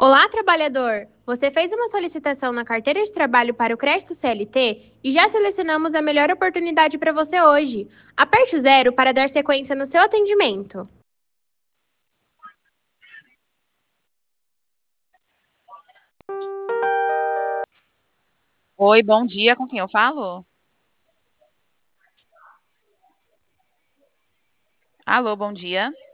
Olá, trabalhador! Você fez uma solicitação na carteira de trabalho para o crédito CLT e já selecionamos a melhor oportunidade para você hoje. Aperte o zero para dar sequência no seu atendimento. Oi, bom dia, com quem eu falo? Alô, bom dia.